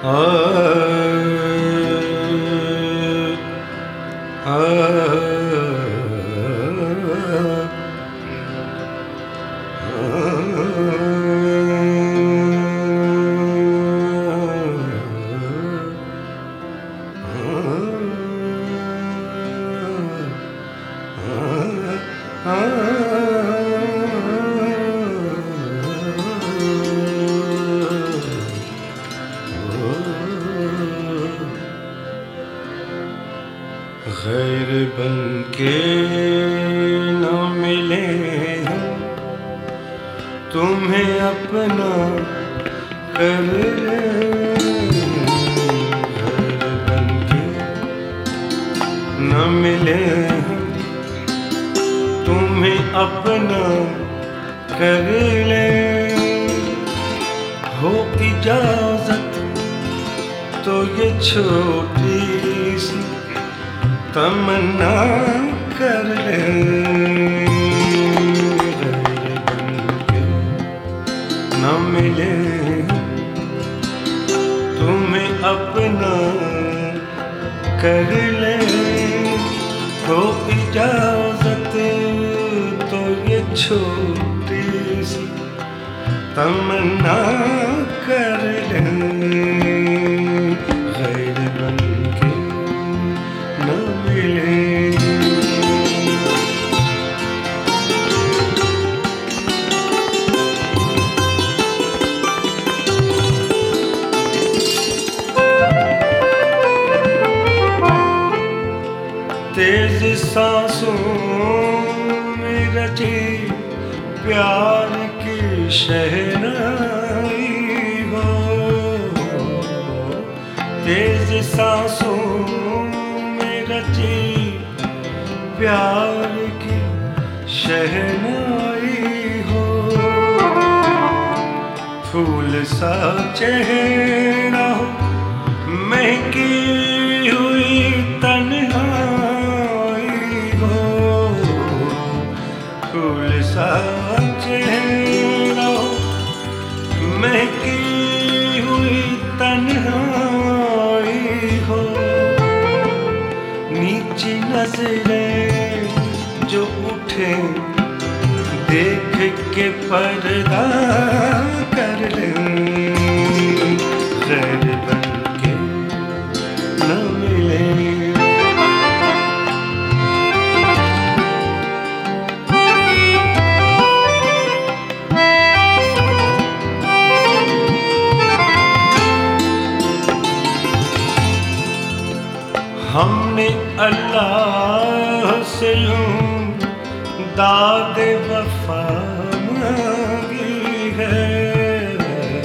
गैर बन के न मिले हम, तुम्हें अपना कर ले। गैर बन के न मिले हम, तुम्हें अपना कर ले। हो इजाजत तो ये छोटी सी तमन्ना कर ले। गैर बन के न मिले तुम्हें अपना कर ले। हो इजाजत तो ये छोटी सी तमन्ना कर ले। गैर बन के न मिले। तेज सांसों में रची प्यार की शहनाई हो। तेज सांसों में रची प्यार की शहनाई हो। फूल सा चेहरा हो, महकी हुई तन्हाई हो। फूल सा चेहरा हो, महकी हुई तन्हाई हो। नीची नजरें जो उठे देख के पर्दा कर ले। गैर बन के न मिले। हमने अल्लाह से यूं दाद वफा मांगी है।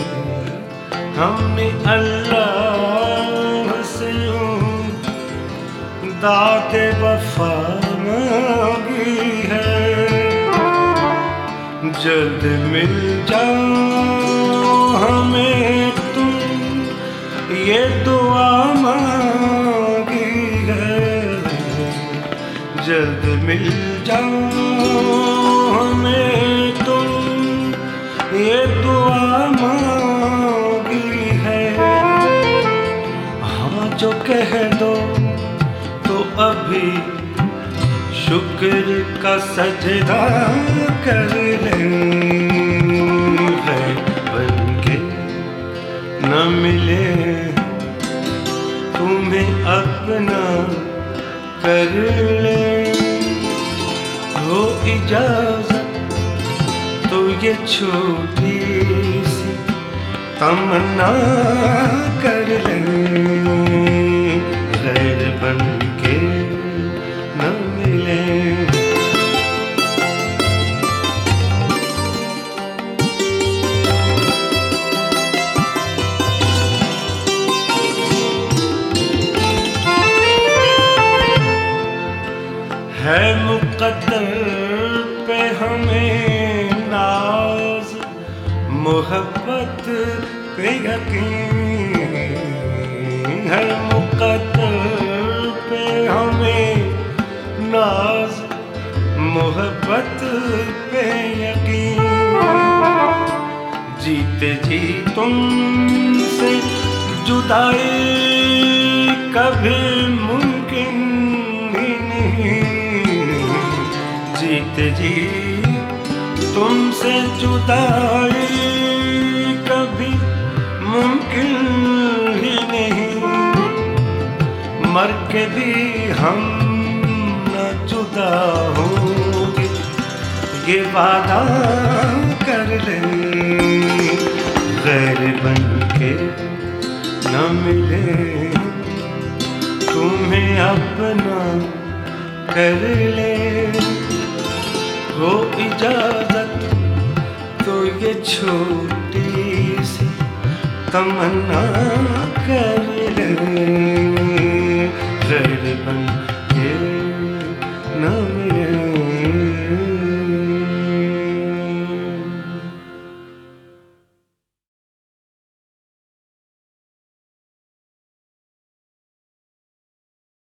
हमने अल्लाह से यूं दाद वफा मांगी है। जल्द मिल जाओ हमें तुम, ये दुआ मांगी है। जल्द मिल जाओ हमें तुम, ये दुआ मांगी है। हाँ जो कह दो तो अभी शुक्र का सजदा कर ले। गैर बन के न मिले तुम्हें अपना कर ले। हो इजाजत तो ये छोटी सी तमन्ना कर ले। गैर बन के न मिले। है मुक़द्दर पे हमें नाज, मोहब्बत पे यकीन। है मुक़द्दर पे हमें नाज, मोहब्बत पे यकीन। जीते जी तुमसे जुदाई कभी मुमकिन ही नहीं, जीते जी तुमसे जुदाई कभी मुमकिन ही नहीं, मर के भी हम न जुदा होंगे, ये वादा कर ले। गैर बन के न मिले, तुम्हें अपना कर ले, हो इजाजत तो ये छोटी सी तमन्ना कर ले।